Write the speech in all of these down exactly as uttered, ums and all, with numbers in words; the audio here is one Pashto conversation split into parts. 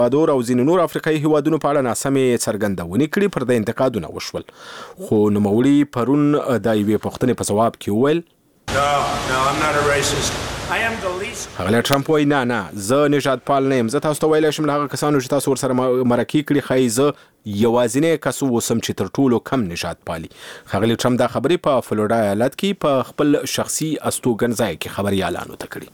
دور او ځینې نور افریقایي هیوادونو په اړه ناسمې څرګندونې کړې، پر د انتقادونه وشول. خو نوموړي پرون د یوې پوښتنې په ځواب کې وویل هغه ټرمپ وایي نه نه زه نژاد پال نه یم. زه تاسو ته ویلی شم له هغه کسانو چې تاسو ورسره مرکې کړي ښایي زه یوازینی کس اوسم چې تر ټولو کم نژاد پالي. ښاغلي ټرمپ دا خبرې په فلوریډا ایالت کې په خپل شخصي استوګن ځای کې خبریالانو ته کړي.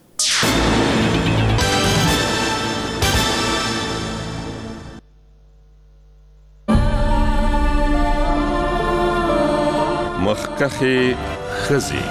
مخکخې ښځې.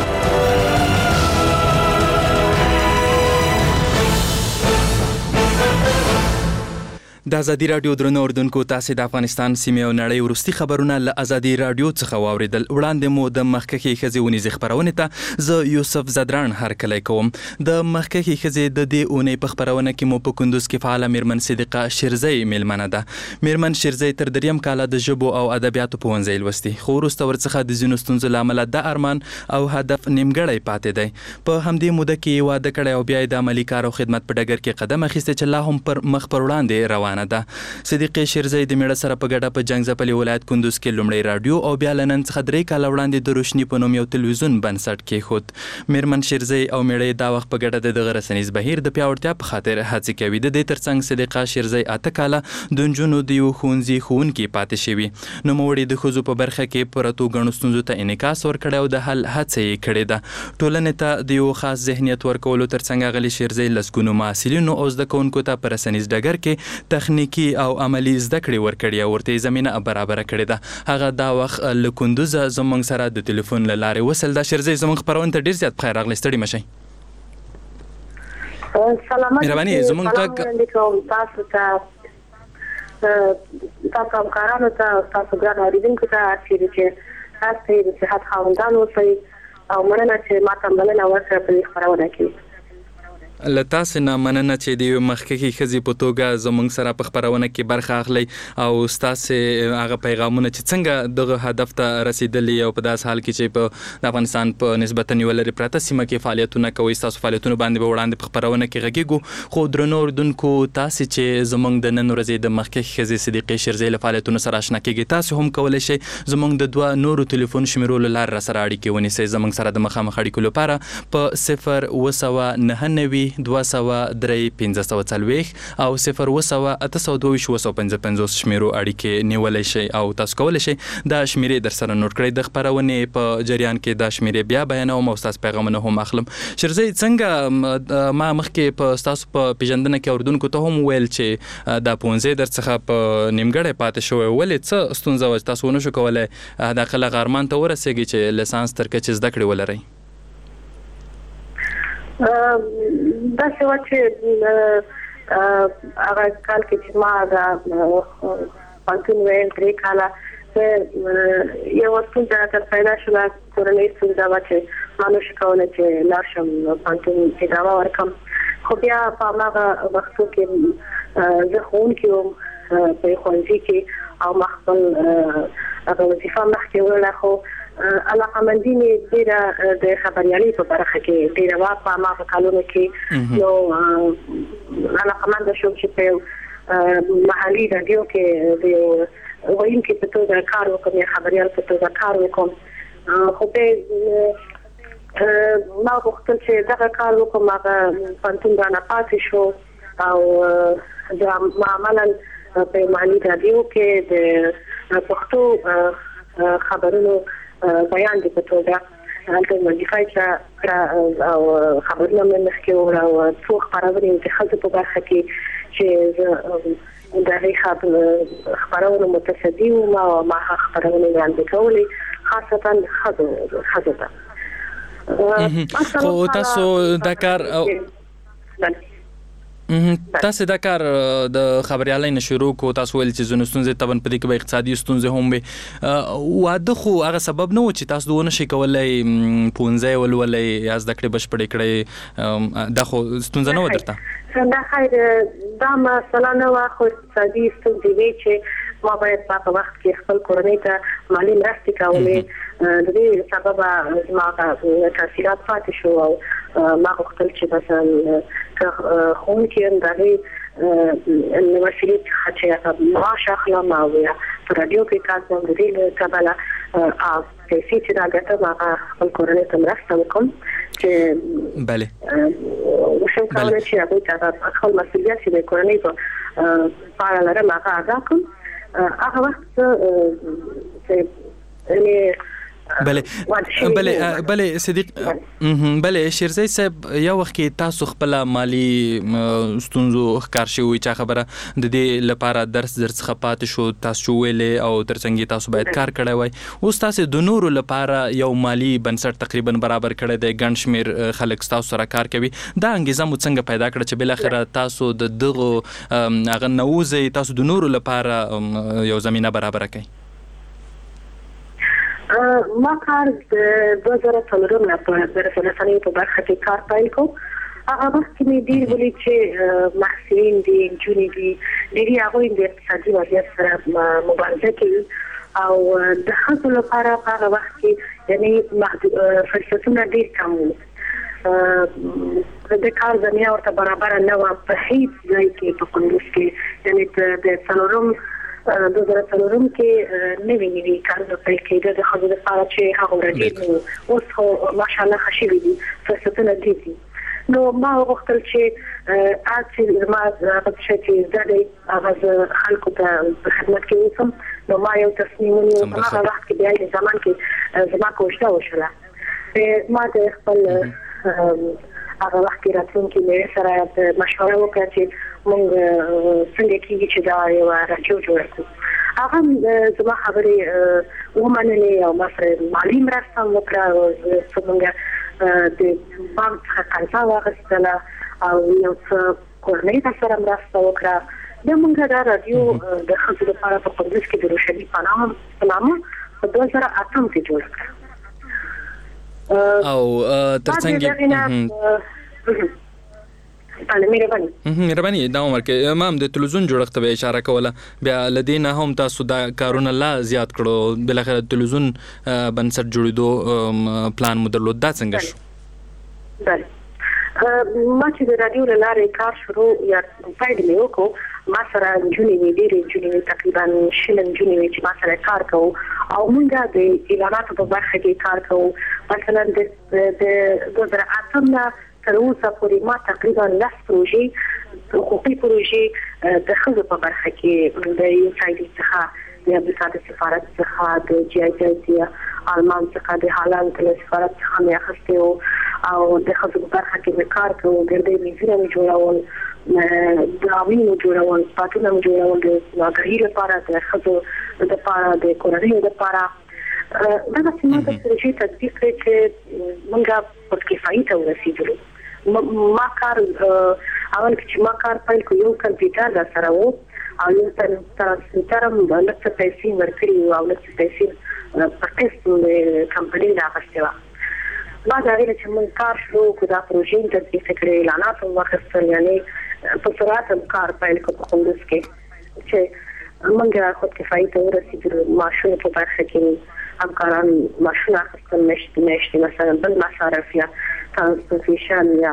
د ازادي راډیو درنو اوردونکو، تاسو د افغانستان سیمې او نړۍ وروستي خبرونه له ازادي راډیو څخه واوریدل. وړاندې مو د مخکخې ښځې ونیزې خبرونه ته زه یوسف زدران هرکلی کوم. د مخکخې ښځې د دې اونۍ په خبرونه کې مو په کندوز کې فعاله میرمن صدیقه شیرزی میلمنه ده. میرمن شیرزی تر دریم کاله د ژبو او ادبیاتو پوهنځی لوستي، خو وروسته ورڅخه د ځینو ستونزو له امله د ارمان او هدف نیمګړی پاتې دی. په همدې موده کې یې واده کړی او بیا یې د عملي کار او خدمت په ډګر کې قدم اخیستی چې لا هم پر مخ پر وړاندې روان ده. صدیقې شیرزی د میړه سره په ګډه په جنګ ځپلي ولایت کندوز کې لومړی راډیو او بیا له نن څخه درې کاله وړاندې د روشني په نوم یو تلویزیون بنسټ کېښود. میرمن شیرزی او میړه یې دا وخت په ګډه د دغه رسنیز بهیر د پیاوړتیا په خاطر هڅې کوي. د دې ترڅنګ صدیقه شیرزی اته کاله د نجونو د یو ښوونځي ښوونکې پاتې شوي. نوموړي د ښځو په برخه کې پرتو ګڼو ستونزو ته انعکاس ورکړی او د حل هڅه یې کړې ده. ټولنې ته د یو خاص ذهنیت ورکولو ترڅنګ اغلې شیرزی لسګونو محصلینو او زده کوونکو ته په رسنیز ډګر کې تخنیکي او عملي زده کړې ورکړي او ورته زمینه برابره کړې ده. هغه دا وخت له کندوزه زموږ سره د ټلیفون له لارې وصل ده. شیرزی زموږ خپرونه ته ډېر زیات بخیر راغلی، ستړي مشئ. سلامت مهرباني زموږ غږ تاسو ته تاسو همکارانو ته تاسو ګران اورېدونکو ته چیرې چې تاسو د صحت خاوندان اوسئ او مننه چې ما ته بلنه ورکړه په دې خپرونه کې. له تاسې نه مننه چې د یو مخکښې ښځې په توګه زموږ سره په خپرونه کې برخه اخلئ او ستاسې هغه پیغامونه چې څنګه دغه هدف ته رسېدلي او په داسې حال کې چې په د افغانستان په نسبتا یوه لرې پرته سیمه کې فعالیتونه کوئ، ستاسو فعالیتونو باندې به وړاندې په خپرونه کې غږیږو. خو درنو اورېدونکو، تاسې چې زموږ د نن ورځې د مخکښې ښځې صدیقې شیرزی له فعالیتونو سره اشنا کېږئ، تاسو هم کولی شئ زموږ د دوه نورو ټلیفون شمیرو له لارې را سره اړیکې ونیسئ. زموږ سره د مخامخ اړیکو لپاره په صفر اوه سوه نهه نوي دوه سوه درې پنځه سوه څلوېښت او صفر اوه سوه اته سوه دوه ویشت اوه سوه پنځه پنځوس شمیرو اړیکې نیولی شئ او تاسو کولی شئ دا شمیرې در سره نوټ کړئ. د خپرونې په جریان کې دا شمیرې بیا بیانوم او ستاسو پیغامونه هم اخلم. شیرزی څنګه ما مخکې په ستاسو په پیژندنه کې اورېدونکو ته هم ویل چې دا پوهنځی در څخه په نیمګړی پاتې شوی، ولې څه ستونزه وه چې تاسو ونه شو کولی حداقل هغه ارمان ته ورسېږئ چې لیسانس تر کچې زده کړې ولرئ؟ داسې وه چې هغه کال کې چې ما د پوهنتون ویل درې کاله یوه ستونزه راته پیدا شوه. کورنۍ ستونزه وه چې ما نشو کولی چې لاړ شم پوهنتون ادامه ورکړم. خو بیا په هماغه وختو کې زه ښوونکې وم په یو ښوونځي کې او ما خپل هغه وظیفه مخکې وړله. خو علاقمندي مې ډېره د خبریالۍ په برخه کې ډېره وه په هماغه کلونو کې. نو علاقمنده شوم چې په یو محلي راډیو کې د یو ویونکي په توګه کار وکړم یا خبریال په توګه کار وکړم. خو بیا ما غوښتل چې دغه کار وکړم، هغه پوهنتون رانه پاتې شو او د معمولا په محلي راډیو کې د پښتو خبرونو بیان دي په توګه هلته مودیفای کړه او خبرونه مې مخکې وړه او څو خپرونې د ښځو په برخه کې چې زه د هغې خپرونو متصدي وم او ما هغه خپرونې وړاندې کولې خاصتا ښځو ته. خو تاسو دا کار تاسو دا کار د خبریالۍ نه شروع کو، تاسو ویل چې ځینې ستونزې طبعا په دې کې به اقتصادي ستونزې هم وي. واده خو هغه سبب نه و چې تاسو ونه شئ کولی پوهنځی ولولئ یا زده کړې بشپړې کړئ؟ دا خو ستونزه نه وه درته؟ دا خیر دا مسله نه وه، خو اقتصادي ستونزې وې چې ما باید په هغه وخت کې خپل کورنۍ ته مالي مرستې کولې. د دې سببه زما تحصیلات پاتې شو او ما غوښتل چې مثلا که ښوونکي یم د هغې نو وسیله چې معاش اخلم او په رادیو کې کار کوم د دې کبله او پیسې چې راګټم هغه خپل کورنۍ ته مرسته وکړم چې بله وشم کولای چې هغوی ته خپل مسؤلیت چې د کورنۍ په پاړه لرم هغه ادا کړم هغه وخت چې بله بله بله صدیق بله شیرزی صاحب یو وخت کې تاسو خپل مالی ستونزو ښکار شوی چې خبره د دې لپاره درس درس خپات شو تاسو ویلې او ترڅنګ تاسو باید کار کړی وای اوس تاسو د نورو لپاره یو مالی بنسټ تقریبا برابر کړی دی ګڼ شمیر خلک تاسو سره کار کوي دا انګیزه مو څنګه پیدا کړه چې بل اخر تاسو د دغه هغه نووزي تاسو د نورو لپاره یو زمينه برابر کړئ ما کار د دوه زره څلورم نه په رسنیو په برخه کې کار پیل کوم هغه وخت کې مې ډېر ولې چې محصلین دي نجونې دي ډېرې هغوی د اقتصادي وضعیت سره مبارزه کوي او د ښځو لپاره په هغه وخت کې یعنې فرصتونه ډېر کم وو د کار زمینه ورته برابره نه وه په هیڅ ځای کې په کندوز کې یعنې د څلورم د زړه څلورم کې نوې نوې کارونه پیل کېده د ښځو لپاره چې هغه ورډي اوس خو ماشاءالله ښه شوي دي فرصتونه ډېر دي نو ما وغوښتل چې هغه چې زما هغه څه چې زه دی هغه زه خلکو ته په خدمت کې اوسم نو ما یو تصمیم ونیو په هغه وخت کې بیا یې زمان کې زما کوشته وشوله ما د خپل هغه وخت کې راتلونکي مې سره مشوره وکړه چې موږ څنګه کېږي چې دا یو راډیو جوړ کړو هغه زما خبرې ومنلې او ما سره مالي مرسته وکړه چې موږ د بانک څخه قرضه واخیستله او یو څه کورنۍ ته سره مرسته وکړه بیا موږ دا راډیو د ښځو لپاره په کندوز کې د روشني په نامه په دوه زره اتم کې جوړ کړه او ترڅنګ مهرباني مهرباني دا عمر کې امام د تلویزیون جوړښت به اشاره کوله بیا لدینا هم تاسو دا کارونه لا زیات کړو بل اخر تلویزیون بنسټ جوړېدو پلان مو درلود دا څنګه شو بله ما چې د رادیو له لارې کار شروع یا پیل مې وکړو ما سره نجونې وې ډېرې نجونې وې تقریبا شل نجونې وې چې ما سره کار کوو او موږ د اعلاناتو په برخه کې کار کوو مثلا د دوه زره اتم نه تر اوسه پورې ما تقریبا لس پروژې حقوقي پروژې د ښځو په برخه کې د یو سایډ څخه د امریکا د سفارت څخه د جی آی جی آلمان څخه د هالند د سفارت څخه مې اخیستې وو او د ښځو په برخه کې مې کار کوو ګردې میزونه مې جوړول دراوینو جوړول پاتونه مې جوړول د ناګهي لپاره د ښځو لپاره د کورنیو لپاره دا چې ما د پروژې تطبیق کړی چې موږ په کفایي ته ورسېدلو ما کار اول چې ما کار پیل کو یو کمپیوټر در سره وو او یو ترانسمیټر هم لږ څه پیسې ورکړي او لږ څه پیسې په قسط د کمپنۍ راغستې وه بعد هغې نه چې موږ کار شروع کړو دا پروژې تطبیق کړې اعلانات هم واخیستل یعنې په سرعت هم کار پیل کړو په کندوز کې چې موږ خود کفایي ته ورسېدلو معاشونو په برخه کې همکاران معاشونه اخیستل میاشتې میاشتې مثلا بل مصارف یا ترانسپورټیشن یا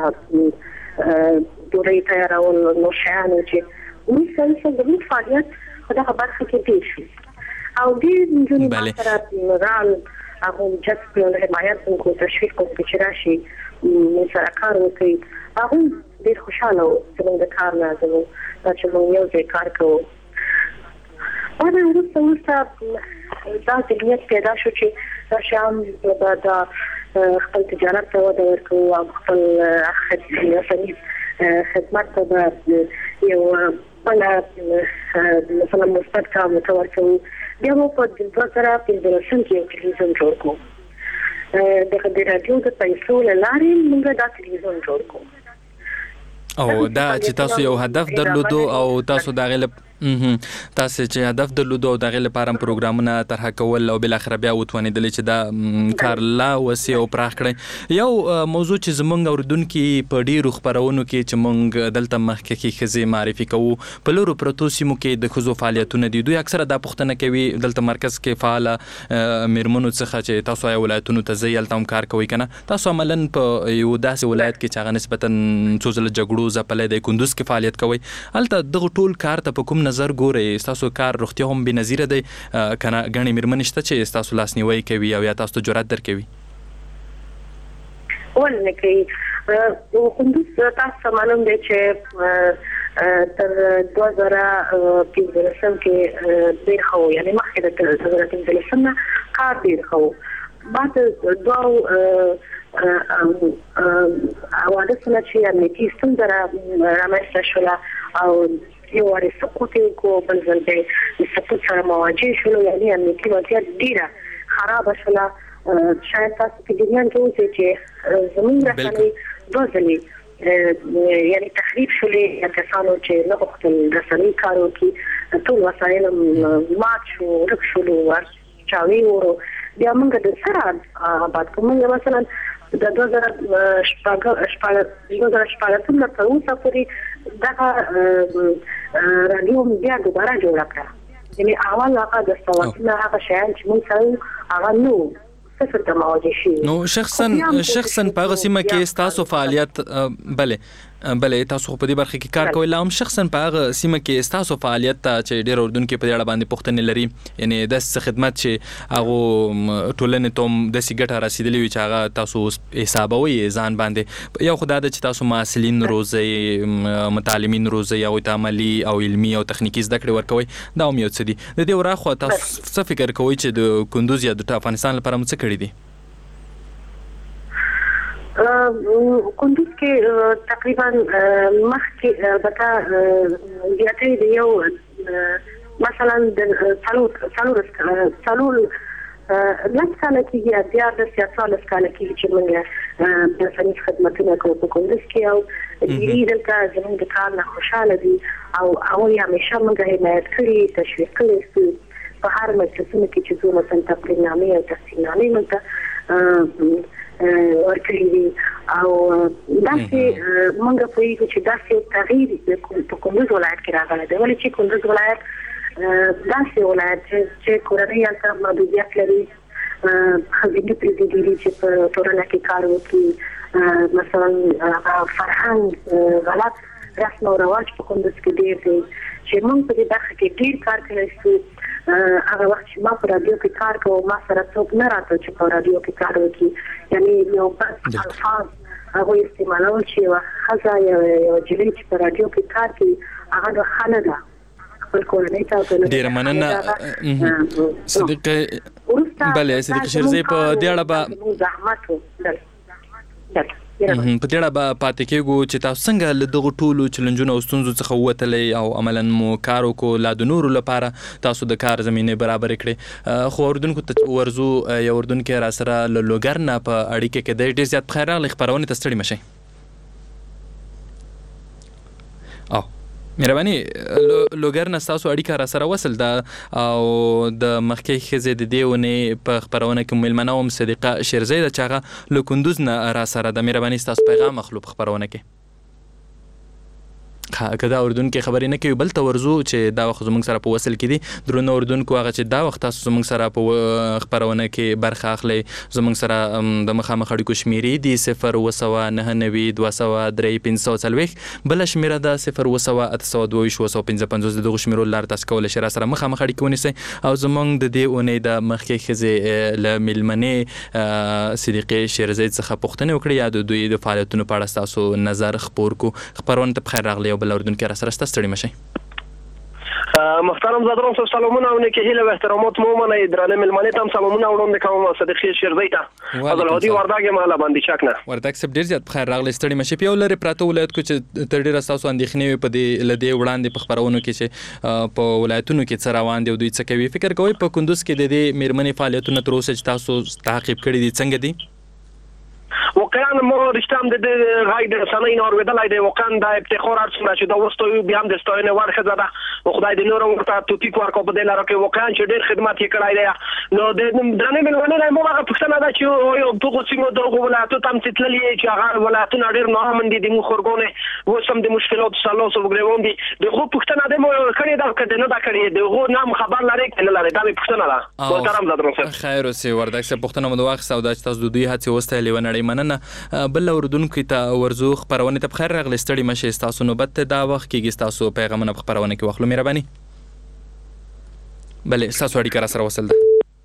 ډوډۍ تیارول نور شیان چې وروسته وروسته زموږ فعالیت په دغه برخه کې ډېر شو او ډېر نجونې ما سره رال هغه جذب کړل حمایت وکړو تشویق وکړو چې راشي موږ سره کار وکړي هغوی ډېر خوشحاله وو زموږ د کار نه زموږ دا چې موږ یو ځای کار کوو بعد وروسته وروسته دا ذهنیت پیدا شو چې دا شیان به دا خپل تجارت ته وده ورکوو او خپل رسنیز خدمت ته به یو بله مثلا مثبت کار ورته ورکوو بیا مو په دوه زره پنځلسم کې یو تلویزیون جوړ کړو دغه د راډیو د پیسو له لارې موږ دا تلویزیون جوړ کړو او دا چې تاسو یو هدف درلودو او تاسو دا غلب تاسو چې هدف درلود او دغه لپاره پروګرامونه طرح کول او بل اخر بیا وتونیدل چې دا کار لا وسی او پراخ کړي. یو موضوع چې زمونږ اوردونکو په ډیرو خبرونو کې چې مونږ دلته مخکې خزي معرفي کوو په لورو پروتو سیمو کې د خزو فعالیتونه دي. دوی اکثره دا پوښتنه کوي دلته مرکز کې فعال میرمنو څخه چې تاسو یې ولایتونو ته ځئ هلته هم کار کوئ کنه. تاسو عملاً په یو داسې ولایت کې چې هغه نسبتاً څو ځله جګړو ځپلی دی کندوز کې فعالیت کوئ، هلته دغه ټول کار ته په کوم نظر ګورئ؟ ستاسو کار روغتیا هم بېنظیره دی که نه ګڼې مېرمنې شته چې ستاسو لاسنیوی کوي او یا تاسو ته جرأت درکوي؟ ولې نه کوي. کندوز تاسو ته معلوم دی چې تر دوه زره پنځلسم کې ډېر ښه و، یعنې مخکې د دوه زره پنځلسم نه کار ډېر ښه و. بعد دوه حوادثونه چې امنیتي ستونزه رامنځته شوله او یو وارې سقوط یې وکړو، بل ځل بیا د سقوط سره مواجه شولو، یعنې امنیتي وضعیت ډېره خرابه شوله. شاید تاسو په جریان کې اوسئ چې زموږ رسنۍ دوه ځلې یعنې تخریب شولې، یا کسانو چې نه غوښتل رسنۍ کار وکړي ټول وسایل مات شو، ورک شولو، چاوي ورو. بیا موږ د سره آباد کوو. موږ مثلا د دوه زره شپاړسم نه تر اوسه پورې دغه راډیو بیا دوباره جوړه کړه. یعنې اول هغه د سواتونه هغه شیان چې موږ سره هغه نه وو صفر ته مواجه شي. نو شخصا شخصا په هغه سیمه کې ستاسو فعالیت بلې بلې تاسو په دې برخه کې کار کوئ، لا هم شخصا په هغه سیمه کې ستاسو فعالیت ته چې ډېر اردونکو په دې اړه باندې پوښتنې لري، یعنې داسې خدمت چې هغه ټولنې ته هم داسې ګټه رسېدلې وي چې هغه تاسو حسابوئ ځان باندې. یو خو دا ده چې تاسو محصلین روزئ، متعلمین روزئ، هغوی ته عملي او علمي او تخنیکي زده کړې ورکوئ، دا هم یو څه دي. د دې وراخوا تاسو څه فکر کوئ چې د کندوز یا د افغانستان لپاره مو څه کړي دي؟ کندوز کې تقریبا مخکې البته زیاتې د یو مثلا د څلور څلور څلور لس کاله کېږي یا دیارلس یا څوارلس کاله کېږي چې موږ د رسنیز خدمتونه کوو په کندوز کې، او ډېرې دلته زموږ د کار نه خوشحاله دي او هغوی همیشه موږ حمایت کړي، تشویق کړي چې په هر مجلسونو کې چې ځو مثلا تقریرنامې او تحصیلنامې موږ ته ورکړي دي. او داسې موږ پوهېږو چې داسې تغییر په کندوز ولایت کې راغلی دی. ولې چې کندوز ولایت داسې ولایت چې کورنۍ هلته محدودیت لري، ښځینه پرې ډېرې چې په ټولنه کې کار وکړي، مثلا فرهنګ غلط رسم او رواج په کندوز کې ډېر دی چې موږ په دې برخه کې ډېر کار کولی شو. هغه وخت چې ما په رادیو کې کار کوم ما سره څوک نه راته چې په رادیو کې کار وکړي، یعنې یو بس الفاظ هغوی استعمالول چې یوه ښځه یا یوه نجلۍ چې په رادیو کې کار کوي هغه د ښه نه ده خپل کورنۍ ته. ډېره مننه صدیقه. بلې صدیقه شیرزی، په دې اړه به زحمت و په دې اړه به پاتې کېږو چې تاسو څنګه له دغو ټولو چلنجونو او ستونزو څخه ووتلی او عملاً مو کار وکړو، لا د نورو لپاره تاسو د کار زمینې برابرې کړې. خو اردونکو ته ورځو، یو اردونکی را سره له لوګر نه په اړیکه کې دی. ډېر زیات پخیر راغلی، خپرونې ته ستړي مه شئ. او مهرباني لوګر نه ستاسو اړیکه را سره وصل ده او د مخکې ښځې د دې ونې په خپرونه کې مېلمنه وم صدیقه شیرزی ده چې هغه له کندوز نه را سره ده. مهرباني ستاسو پیغام اخلو په خپرونه کې. که دا اردونکو خبرې نه کوي بل ته ورځو چې دا وخت زموږ سره په وصل کې دي. درنو اردونکو، هغه چې دا وخت تاسو زموږ سره په خپرونه کې برخه اخلئ، زموږ سره د مخامخ اړیکو شمیرې دي صفر اوه سوه نهه نوي دوه سوه درې پنځه سوه څلوېښت، بله شمیره ده صفر اوه سوه اته سوه دوه ویشت اوه سوه پنځه پنځوس. د دغو شمیرو له لارې تاسو کولی شئ را سره مخامخ اړیکې ونیسئ او زموږ د دې اونۍ د مخکې ښځې له مېلمنې صدیقې شیرزی څخه پوښتنې وکړئ یا د دوی د فعالیتونو په اړه ستاسو نظر خپور کړو. خپرونه ته بخیر راغلی. یو بل اردونکی را سره ستا ستړي مه شئ. محترم زادران صاحب سلامونه او نیکې هیله و احترامات مو ومنئ. درانه مېلمنې ته هم سلامونه وړاندې کوم صدیقې شیرزی ته. عبدالهادي وردګ یم له باندې شک نه. وردګ صاحب ډېر زیات بخیر راغلی، ستړي مه شئ. په یو لرې پراته ولایت کې چې تر ډېره ستاسو اندېښنې وي په دې له دې وړاندې په خپرونو کې چې په ولایتونو کې څه روان دي او دوی څه کوي، فکر کوئ په کندوز کې د دې مېرمنې فعالیتونه تر اوسه چې تاسو تعقیب کړي دي څنګه دي؟ واقعا ما رښتام د غای د سنۍ نور ودلای دی واقعا د افتخار ارڅنه چې دا وستو بیا هم د ستاینه ورخه زده او خدای دې نور ورته توفیق ورکړي په دې لاره کې واقعا چې ډېر خدمت یې کړی دی نو د درنې ملونه مو هغه پښتنه ده چې یو دغه سیمو دغه ولایتو تم ستللی چې هغه ولایتونه ډېر نامن دي د مو خورګونه وسم د مشکلات سلاسو وګړون دي دغه پښتنه ده مو کړی دا کده نه دا کړی دغه نام خبر لري کنه لري دا پښتنه ده محترم زدرون خیر اوسې وردک څه پښتنه مو د وخت سودا چې تاسو د دوی هڅې وستایلې ونړې مننه بل اردوونکو ته ورزو خبرونه ته بخیر راغلی ستړي مشه تاسو نوبت دا وخت کېږي تاسو پیغامونه په خبرونه کې واخلو مهرباني بله تاسو اړیکه را سره وصل ده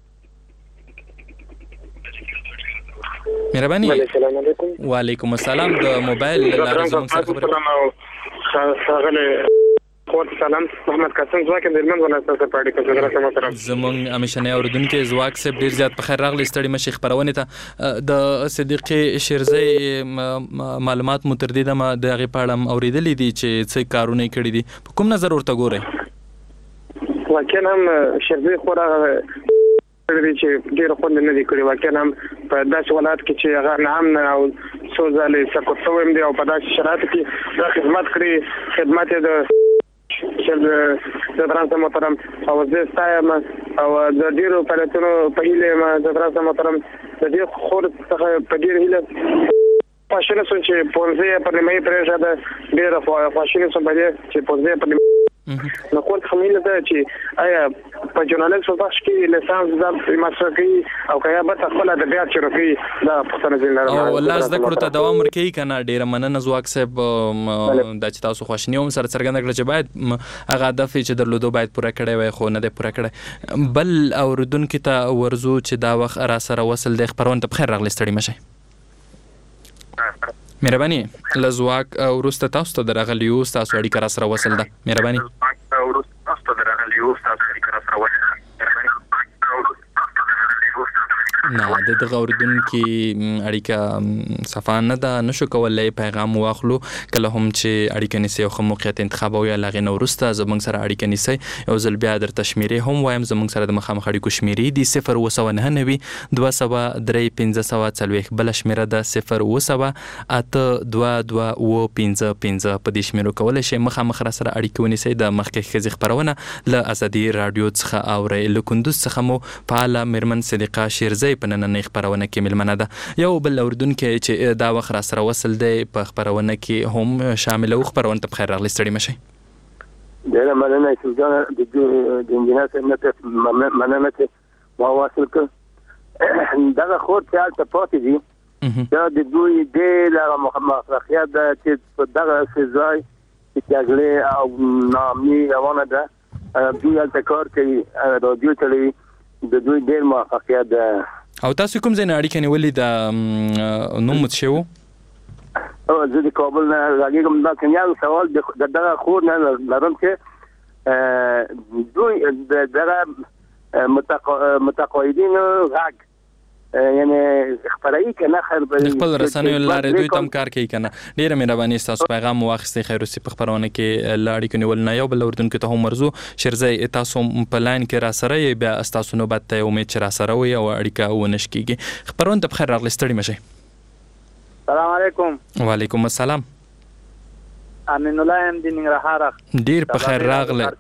مهرباني السلام علیکم وعلیکم السلام د موبایل لارې زموږ سره خبرې ښاغلی خور سلام محمد قاسم ځواک د هلمند ولایت څخه په اړیکه کې درته محترم زموږ همیشنی اورېدونکی ځواک صاحب ډېر زیات په خیر راغلی ستړي مشي خپرونې ته د صدیقې شیرزی معلومات مو تر دې دمه د هغې په اړه هم اورېدلي دي چې څه کارونه یې کړي دي په کوم نظر ورته ګورئ واقعا هم شیرزی خور کړی چې ډېر خوند نه دی کړی واقعا هم په داسې ولایت کې چې هغه نام نه او څو ځلې سقوط شوی هم دی او په داسې شرایطو کې دا خدمت کړي خدمت یې د چې د فرانسې محترم او زه ستایم او د ډیرو فعالیتونو په هیله ما د فرانسې محترم د دې خور څخه په ډیر هیله پښینه سو چې پونځه په نیمه پرېژه ده ډیره خواشینه سو په دې چې پونځه په نو کوم خمیله ده چې آیا په جورنالیزم بخش کې لیسانس د مسلکي او کیا به خپل ادبیات شروع کړي دا پښتنه ځینلاره او الله زده کړو ته دوام ورکړي کنه ډیره مننه ځواک صاحب د چې تاسو خوشنی هم سره څرګنده کړل چې باید هغه هدف چې درلودو باید پوره کړی وي خو نه دی پوره کړی بل اوردونکو ته ورزو چې دا وخت را سره وصل د خبرونه ته بخیر راغلی ستړي مشه مهرباني لزواک ورسته تاسو ته درغلیو تاسو اړیکه را سره وصل ده مهرباني ورسته تاسو ته درغلیو تاسو اړیکه را سره وصل نه د دغه اوریدونکو اړیکه صفا نه ده نشو کولای پیغام واخلو کله هم چې اړیکه نیسي او موقعیت انتخاب او یا لغې نو ورسته زموږ سره اړیکه نیسي یو ځل بیا در تشمیري هم وایم زموږ سره د مخامخ اړیکو شمیرې دي صفر اوه سوه نهه نوي دوه سوه درې پنځه سوه څلوېښت بله شمیره ده صفر اوه سوه اته دوه دوه اوه پنځه پنځه په دې شمیرو کولی شئ مخامخ را سره اړیکه ونیسئ د مخکې ښځې خپرونه له ازادي راډیو څخه اورئ له کندوز څخه مو فعاله میرمن صدیقه شیرزی په نننۍ خپرونه کې ملمنه ده یو بل اوریدونکی چې دا وخت را سره وصل دی په خپرونه کې هم شامل او خپرونه ته بخیر راغلی ستړي مشئ ډېره مننه چې د انجینر صاحب مننه چې ما واصل کړ دغه خور چې هلته پاتې دي دا د دوی ډېر هغه مخلوقیت ده چې په دغه ځای چې جګړې او ناامني روانه ده دوی هلته کار کوي راډیو چلوي د دوی ډېر موفقیت ده او تاسو کوم ځای نه اړیکه نیولې ده نوم مو څه شی و زه د کابل نه راغلم دا کنیا سوال د دغه خور نه لرم چې دوی د دغه متقاعدین غږ یعنی خبري کنه خیر به خپل رسنیو لارې دوی تم کار کوي کنه ډیره مهرباني تاسو پیغام واخیستئ خیر اوسې په خبرونه کې لاړې کې نیول نه یو بل اردوونکو ته هم ورزو شیرزی تاسو په لاین کې را سره بیا تاسو نوبت ته امید چې را سره وي او اړیکه ونش کیږي خبرونه ته بخیر راغلی ستړي مشئ السلام علیکم وعلیکم السلام امین الله ام د ننګرهار ډیر په خیر راغلی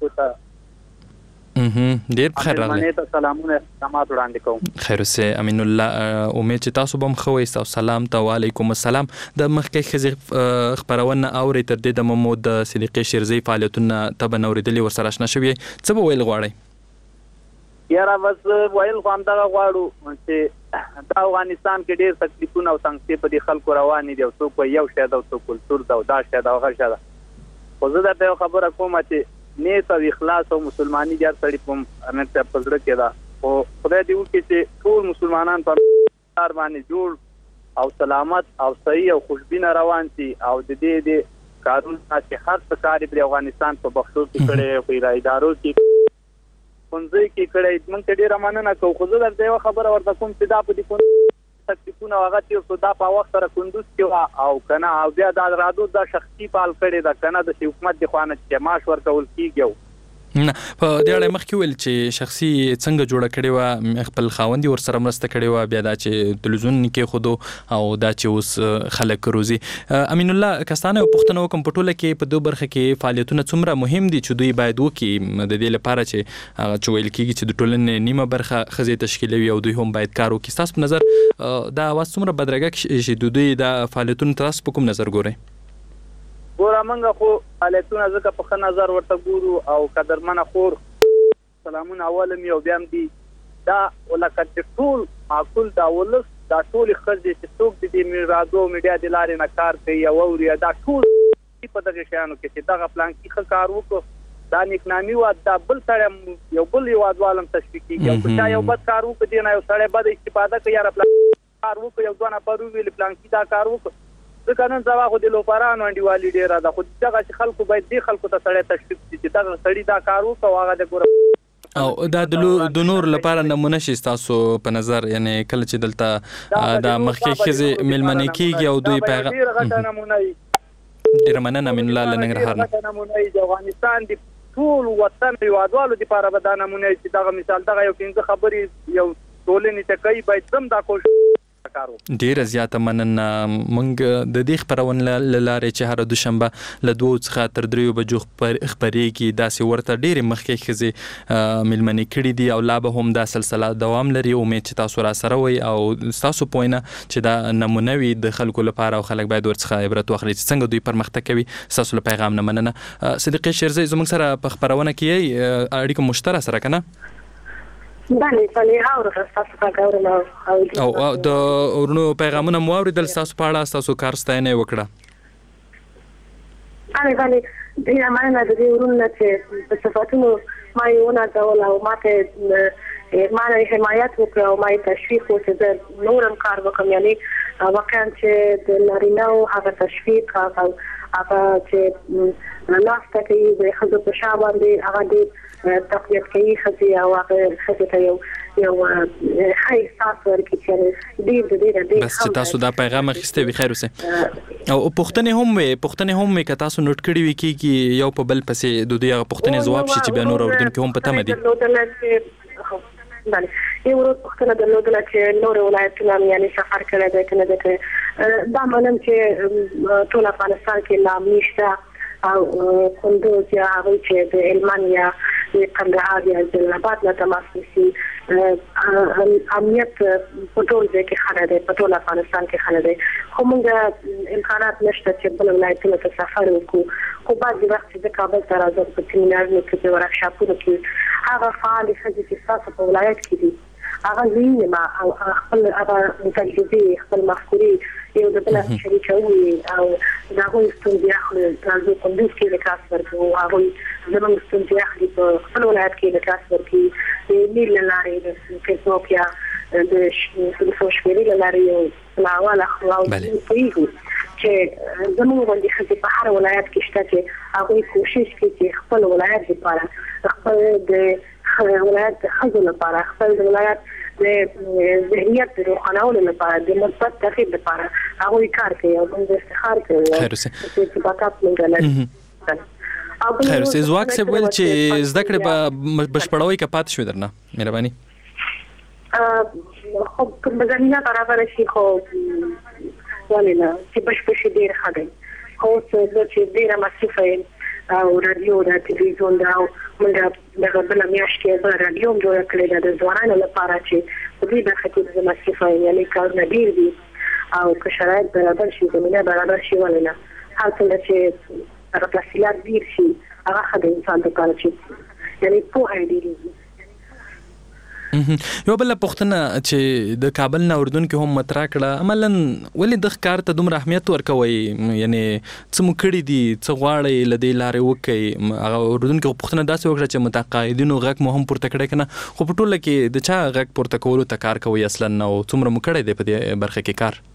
ډیر په خیر راغلی امین سلامونه سلامات وړاندې کوم خیر اوسې امین الله امید چې تاسو به هم ښه وئ ستاسو سلام ته وعلیکم السلام د مخکې ښځې خپرونه اورئ تر دې دمه مو د صدیقې شیرزی فعالیتونه طبعا اورېدلي ورسره اشنا شوي څه به ویل غواړئ یاره بس ویل خو همدغه غواړو چې دا افغانستان کې ډېر تکلیفونه او تنګسي په دې خلکو روانې دي او څوک وایي یو شی ده او څوک کلتور ده او دا شی ده او هغه شی ده خو زه درته یو خبره کومه چې نیت او اخلاص او مسلماني د هر سړي په امیر صاحب په زړه کې ده خو خدای دې وکړي چې ټول مسلمانان په کار باندې جوړ او سلامت او صحیح او خوشبینه روان شي او د دې د کارونه چې هر څه کار په افغانستان په بخښو کې کړی په ادارو کې پنځه کې کړی موږ ته ډېره مننه کوو خو زه درته یو خبره ورته کوم چې دا په دې تکلیفونه هغه چې دا په وخت سره کندوز کې او کنه او بیا دا رادو دا شخصي پال کړي دا کنه د حکومت د خوانه چې معاش ورکول کیږي نه په دې اړه مخکې ویل چې شخصي څنګه جوړه کړې و خپل خاوندي ور سره مرسته کړې و بیا دا چې تلویزیون کې خودو او دا چې اوس خلک روزي. امین الله کستانه پښتنو کوم په ټوله کې په دوه برخه کې فعالیتونه څومره مهم دي چې دوی باید وکړي د دې لپاره چې چې ویل کېږي چې د ټولنې نیمه برخه ښځې تشکیلوي او دوی هم باید کار وکړي. ستاسو په نظر دا اواز څومره بدرګه چې دوی دا فعالیتونه تاسو په کوم نظر ګورئ؟ ګوره موږ خو فعالیتونه ځکه په ښه نظر ورته ګورو او قدرمنه خور سلامونه اول مې او بیا هم دي دا لکه چې ټول معقول دا ولس دا ټولې ښځې چې څوک د دې رادیو میډیا د لارې نه کار کوي او اوري دا ټول په دغه شیانو کې چې دغه پلان کې ښه کار وکړو دا نیکنامي وه دا بل سړی یو بل هېوادوال هم تشویق کېږي او که چا یو بد کار وکړو دې نه یو سړی بد استفاده کوي یاره پلان کار وکړو یو دوه نفر وویل پلان کې دا کار وکړو ځکه نن سبا خو د لوپرانو انډیوالي ډېره ده خو دغه چې خلکو باید دې خلکو ته سړی تشویق شي چې دغه سړي دا کار وکړو هغه د ګوره او دا د نور لپاره نمونه شي ستاسو په نظر یعنی کله چې دلته دا مخکې ښځې میلمنې کېږي او دوی پیغام ډېره غټه نمونه وي ډېره مننه امین الله له ننګرهار نه غټه نمونه وي د افغانستان د ټول وطن هېوادوالو دپاره به دا نمونه وي چې دغه مثال دغه یو پنځه خبرې یو ټولنې ته کوي باید هم دا کوشش ډیره زیاته مننه. موږ د دې خپرونې له لارې چې هره دوشنبه له دوو څخه تر دریو بجو خپرېږي داسې ورته ډېرې مخکې ښځې میلمنې کړي دي او لا به هم دا سلسله دوام لري. امید چې تاسو راسره وئ او ستاسو په وینا چې دا نمونه وي د خلکو لپاره او خلک باید ورڅخه عبرت واخلي چې څنګه دوی پرمختګ کوي. ستاسو له پیغام نه مننه. صدیقې شیرزی زموږ سره په خپرونه کې یې اړیکه مشترک سره که نه؟ بله بله اورم ستاسو غږ اورم او د ورونو پیغامونه مو اورېدل ستاسو په اړه ستاسو کار ستاینه یې وکړه؟ بله بله ډېره مننه د دې ورونو نه چې په صفتونو ما یې ونازول او ما ته ما نه حمایت وکړه او ما یې تشویق وکړ چې زه نور هم کار وکړم. یعنې واقعا چې د نارینهو هغه تشویق هغه هغه چې ناسته کوي د ښځو په شا باندې هغه ډېر تقویت کوي ښځې او هغه ښځې ته یو یو ښه احساس ورکړي چې ډېر د ډېره ډېر بس چې تاسو دا پیغام اخیستی وي خیر اوسئ. او پوښتنې هم وي پوښتنې هم وي که تاسو نوټ کړي وي کېږي یو په بل پسې د دوی هغه پوښتنې ځواب شي چې بیا نور اورېدونکي هم په تمه دي. بله یو ورځ پوښتنه درلودله چې نورو ولایتونه یعنې سفر کړی دی که نه دی کړی. دا منم چې ټول افغانستان کې لا امني شته او کندوز یا هغوی چې د هلمند یا د کندهار یا جلال آباد نه تماس نیسي امنیت په ټول ځای کې ښه نه دی په ټول افغانستان کې ښه نه دی. خو موږ امکانات نشته چې بل ولایتونو ته سفر وکړو. خو بعضې وخت چې زه کابل ته راځم په سیمینارونو کې په ورکشاپونو کې هغه فعالې ښځې چې ستاسو په ولایت کې دي هغه زه وینم او خپل هغه تجربې خپل مفکورې یو د بل شریکوي او د هغوی ستونزې اخلي. راځو کندوز کې لکاس ورکوو هغوی زموږ ستونزې اخلي په خپل ولایت کې لکاس ورکوي د میل له لارې د فیسبوک یا د سوشل له لارې یو لاول اخلو او پوهېږو چې زموږ غوندې ښځې په هر ولایت کې شته چې هغوی کوشش کوي چې خپل ولایت لپاره خپل د ولایت د ښځو لپاره خپل د ولایت د ذهنیت د روښانولو لپاره د مثبت تغییر لپاره هغوی کار کوي او موږ افتخار کوو چې ارتباطات موږ لرو. خیر اوسئ. ځواک صاحب ویل چې زده کړې به بشپړوئ که پاتې شوې درنه مهرباني؟ خو که زمینه برابره شي خو ولې نه چې بشپړ شي ډېر ښه دی. خو اوس زه چې ډېره مصروفه یم او رادیو دا تلویزیون دا او موږ دغه بله میاشت کې بله رادیو هم جوړه کړې ده د ځوانانو لپاره چې په دې برخه کې زه مصروفه یم. یعنې کارونه ډېر دي او که شرایط برابر شي زمینه برابر شي ولې نه. هر څومره چې هغه تحصیلات ډېر شي هغه ښه د انسان دپاره چې یعنې پوهه یې ډېرېږي. یو بله پوښتنه چې د کابل نه اورېدونکي هم مطرح کړه عملاً ولې دغه کار ته دومره اهمیت ورکوئ؟ یعنې څه مو کړي دي څه غواړئ له دې لارې وکړئ؟ هغه اورېدونکي پوښتنه داسې وکړه چې متقاعدینو غږ مو هم پورته کړی که نه خو په ټوله کې د چا غږ پورته کولو ته کار کوئ اصلاً او څومره مو کړی دی په دې برخه کې کار؟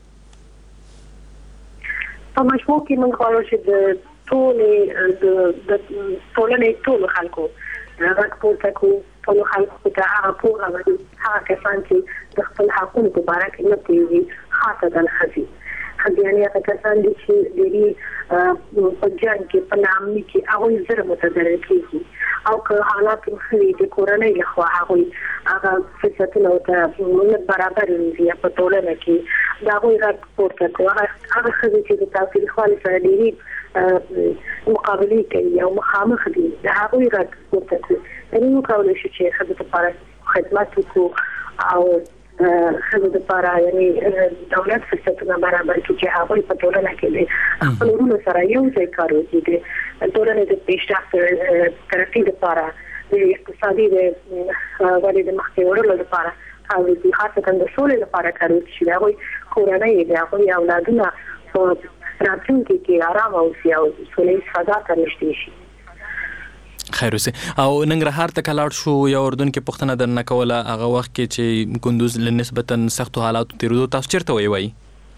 په مجموع کې موږ غواړو چې د ټولې د ټولنې ټولو خلکو غږ پورته کړو. ټولو خلکو ته هغه پوهه ورکړو هغه کسان چې د خپل حقونو په باره کې نه پوهېږي خاصه د ښځې ښځې یعنې هغه کسان دي چې ډېرې په جنګ کې په ناامني کې هغوی زر متضرر کېږي او که حالات مخوي د کورنۍ لخوا هغه هغه فرصتونه ته موږ برابر وي په ټولنه کې دا غوړي راپورته کوي هغه خزي چې د تاثیر خالي سره ډېری مقابله کوي او مخامخ دي دا غوړي راپورته کوي نو کولای شي چې خزي لپاره خدمات وکړو او خزه د پاره یعنی دولت فرصتونه برابر کړي چې هغه په ټولنه کې دي خپل ورونو سره یو ځای کار وکړي ټولنه د پیشرفت ترقی لپاره د اقتصادي د ولې د مخکې وړلو لپاره او د خاصه د سولې لپاره کار وکړي چې هغه کورنۍ د هغه اولادونه په راتلونکي کې آرام او سیاو سولې فضا ته نشي شي خیر اوسه او ننګرهار ته کلاړ شو یا اردن کې پښتنه درنه کوله هغه وخت کې چې کندوز لنسبتا سختو حالاتو تیرودو تاسو چیرته وای وای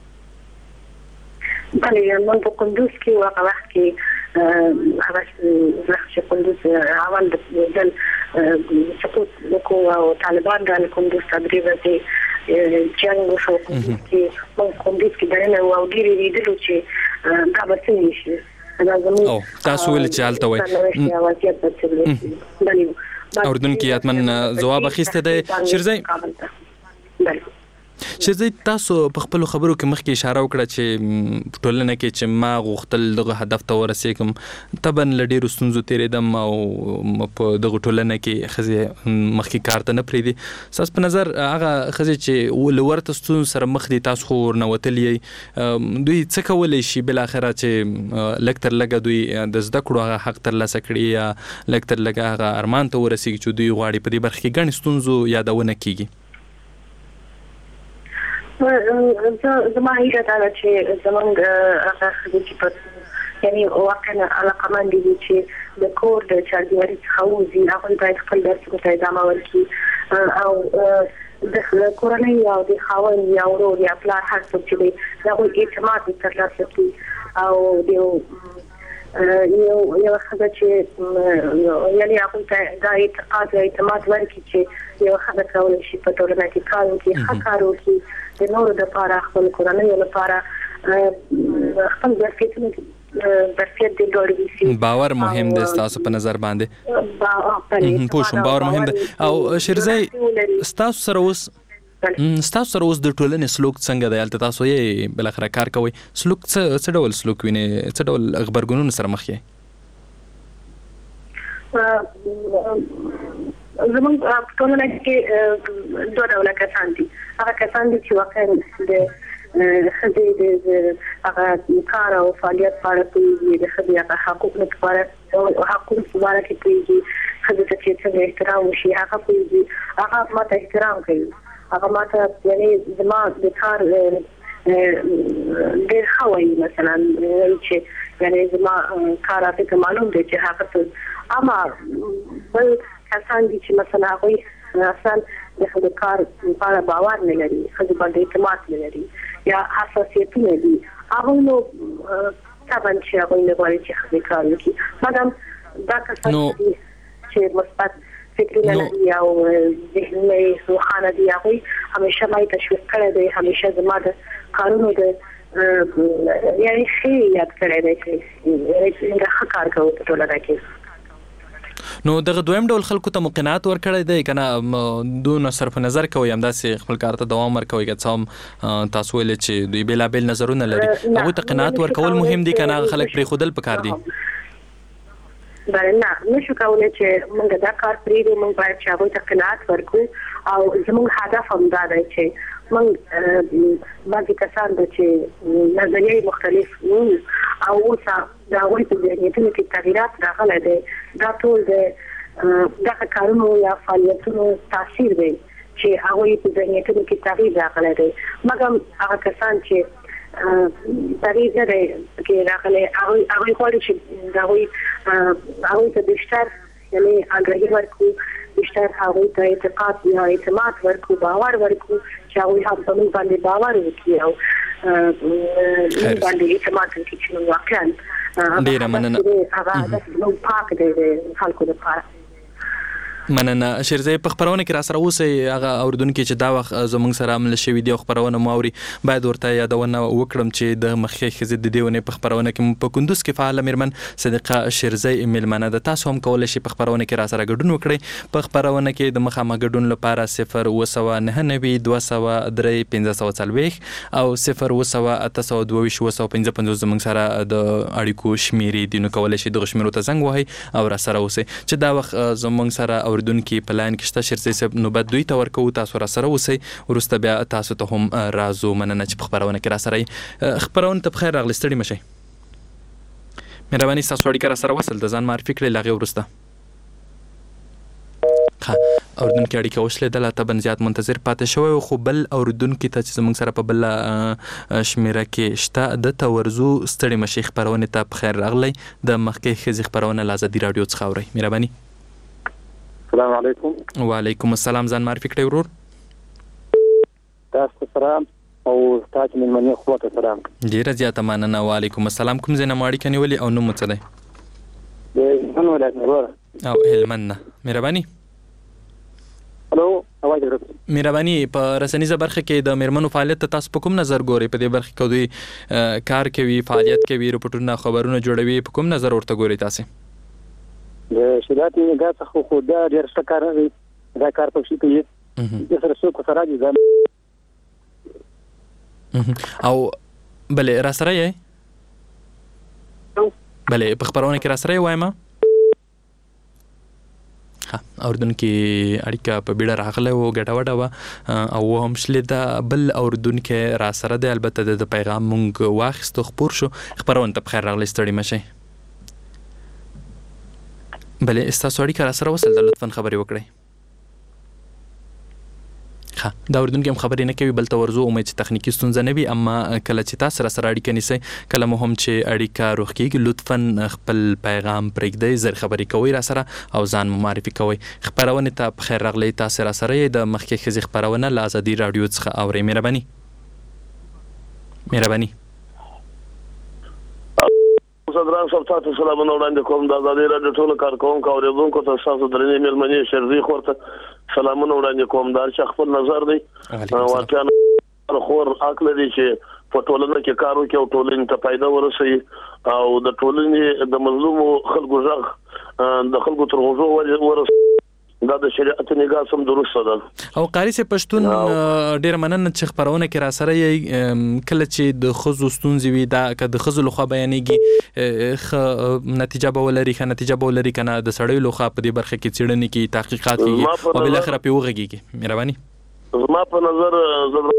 بله من په کندوز کې هغه وخت کې هغه چې کندوز اول د سقوط وکړو او طالبان د کندوز تدریب ته جنگ وشو کې په کندوز کې دنه او ډیری ویډیو چې دا به څنګه شي او تاسو ول چې حالت وای اردن کې اتمن جواب اخیسته ده شیرزای شیرزای تاسو په خپل خبرو کې مخکې اشاره وکړه چې ټولنه کې چې ما غوښتل دغه هدف ته ورسېږم تبن لډیر ستونزو تیرېدم او په دغه ټولنه کې خزي مخکې کار ته نه پریدي ساس په نظر هغه خزي چې ولورته ستونزو سره مخ دي تاسو خو ورنوتلې دوی څه کولای شي بل اخره چې لکتر لګه دوی د زده کړو هغه حق تر لاسه کړي یا لکتر لګه هغه ارمان ته ورسېږي چې دوی غواړي په دې برخه کې ګڼ ستونزو یادونه کیږي زما هیله دا چې زمونږ هغه چې په یعنی واقعا علاقه مند دي چې د کور د چارجوري څخه وځي هغه باید خپل درسونه ته ادامه ورکړي او د کورنۍ او د خاوند یا ورور یا پلار هر څوک چې دا غوښتي اعتماد ترلاسه کړي او د یو یو خبره چې یعنی هغه ته دا اعتقاد او اعتماد ورکړي چې یو خبره کولای شي په ټولنه کې کار وکړي ښه کار وکړي د نورو لپاره خپل کورنۍ لپاره خپل ظرفیتونه ظرفیت دی لوړوي باور مهم دی تاسو په نظر باندې پوه شوم باور مهم دی او شیرزای تاسو سره اوس تاسو سره اوس د ټولنې سلوک څنګه دی البته تاسو یې بل اخر کار کوي سلوک څه ډول سلوک ویني څه ډول خبرګونونو سره مخ یې زمون په ټولنه کې دوه ډول کسان دي هغه کسان دي چې واقعا د خدي د هغه کار او فعالیت لپاره کوي د خدي هغه حقوق لپاره او حقوق لپاره کې کوي خدي ته چې احترام وشي هغه کوي هغه ماته احترام کوي هغه ماته یعنی زما د کار ډېر خوي مثلا چې یعنی زما کار هغه معلوم دی چې هغه اما بل کسان دي چې مثلا هغه اصل د خپل کار په باور نه لري خو باندې اعتماد نه لري یا حساسیت نه لري هغه نو طبعا چې هغه نه غواړي چې خپل کار وکړي مادام دا کسان چې مثبت فکرونه لري او ذهني روحانه دي هغه همیشه مې تشویق کړی دی همیشه زما د کارونو د یعنی خیر یاد کړی دی چې څنګه کار کوي په ټولنه کې نو دغه دویم ډول خلکو ته مقنعات ورکړی دی کنه دون صرف نظر کوي همداسې خپل کار ته دوام ورکوي که څه هم تاسو ویل چې دوی بېلابېل نظرونه لري هغوی ته قناعت ورکول مهم دي که نه هغه خلک پرېښودل پکار دي بله نه نشو کولی چې موږ دا کار پرېږدو موږ باید چې هغوی ته قناعت ورکړو او زموږ هدف هم دا دی چې موږ بعضې کسان ده چې نظریې مختلف وو او اوس د هغوی په ذهنیتونو کې تغیرات راغلی دی دا ټول د دغه کارونو یا فعالیتونو تاثیر دی چې هغوی په ذهنیتونو کې تغییر راغلی دی مګر هغه کسان چې تغییر نه دی پکې راغلی هغوی غواړي چې د هغوی هغوی ته بیشتر یعنی آګاهي ورکړو بیشتر هغوی ته اعتقاد یا اعتماد ورکړو باور ورکړو چې هغوی هم په موږ باندې باور وکړي او موږ باندې اعتماد وکړي چې موږ واقعا ډېره مننه هغه د موږ پاک دی د خلکو لپاره مننه شیرزی په خبرونه کې را سره اوسې هغه اوردونکو چې دا وخت زموږ سره عمل شوی دی خبرونه ماوري باید ورته یادونه وکړم چې د مخکې خزې د دیونه په خبرونه کې په کندوز کې فعال میرمن صدیقه شیرزی میلمنه د تاسو هم کولای شي په خبرونه کې را سره ګډون وکړئ په خبرونه کې د مخامخ ګډون لپاره صفر اوه سوه نهه نوي دوه سوه درې پنځه سوه څلوېښت او صفر اوه سوه اته سوه دوه ویشت اوه سوه پنځه پنځوس زموږ سره د اړیکو شمیرې دي نو کولای شي دغه شمیرو ته زنګ وهئ او را سره اوسئ چې دا وخت زموږ سره اوریدونکي په لاین کې شته شیرزی صاحب نوبت دوی ته ورکوو تاسو را سره اوسئ وروسته بیا تاسو ته هم راځو مننه چې په خبرونه کې را سره یې خبرونه ته بخیر راغلی ستړي مه شئ مهرباني ستاسو اړیکه را سره وصل د ځان معرفي کړئ له هغې وروسته ښه اوریدونکي اړیکه وشلېدله ته بن زیات منتظر پاتې شوی خو بل اوریدونکي ته چې زموږ سره په بله شمیره کې شته ده ته ورځو ستړي مه شئ خپرونې ته بخیر راغلی د مخکې ښځې خپرونه له ازادي راډیو څخه اورئ مهرباني السلام علیکم وعلیکم السلام ځان معرفي کړئ ورور تاسو سلام او تاسو مېلمنې خو ته سلام ډیره زیاته مننه وعلیکم السلام کوم ځای نه مو اړیکه نیولې او نوم مو څه دی د هلمند ولایت نه او هلمند نه مهرباني هلو اواز ورکړئ مهرباني په رسنیزه برخه کې د میرمنو فعالیت ته تاسو په کوم نظر ګورئ په دې برخه کې دوی کار کوي فعالیت کوي رپورټونه خبرونه جوړوي په کوم نظر ورته ګورئ تاسو د شریعت نگاه څخه خو دا ډېر ښه کار دی دا کار پکې کوي د سره څوک سره دي او بلې را سره یې بلې په خبرونه کې را سره یې وایم ها اوردونکي اړیکه په بیړه راغله او ګټوډه وه او هم شلې ده بل اوردونکي را سره دی البته د پیغام مونږ واخیستو خپور شو خبرونه ته بخیر راغلی ستړي مه شئ بلې ستاسو اړیکه را سره وصل ده لطفا خبرې وکړئ ښه دا اورېدونکي هم خبرې نه کوي بل ته ورځو امید چې تخنیکي ستونزه نه وي اما کله چې تاسو سره سره اړیکه نیسئ کله مو هم چې اړیکه روغ کېږي لطفا خپل پیغام پرېږدئ زر خبرې کوئ را سره او ځان مو معرفي کوئ خپرونې ته په خیر راغلی تاسو را سره یې د مخکې ښځې خپرونه له ازادي راډیو څخه اورئ مهرباني مهرباني صدران صاحب تاسو سلامونه وړاندې کوم د ازادي راډیو ټولو کارکوونکو او اوریدونکو ته تاسو درنې مېلمنې شیرزي خور ته سلامونه وړاندې کوم دا چې خپل نظر دی واقعا خور حق لري چې په ټولنه کې کار وکړي او ټولنې ته فائدہ ورسوي او د ټولنې د مظلومو خلکو غږ د خلکو تر غوږو ورسوي دا د شریعت نگاه سم درست ده او قاری سه پښتون ډیر مننه چې خبرونه کې را سره یې کله چې د خزو ستونزې وي دا که د خزو لخوا بیانېږي خ نتیجه به ولري خ نتیجه به ولري کنه د سړی لخوا په دې برخه کې څېړنې کې تحقیقات کیږي او بل اخر په وغږیږي مهرباني زما په نظر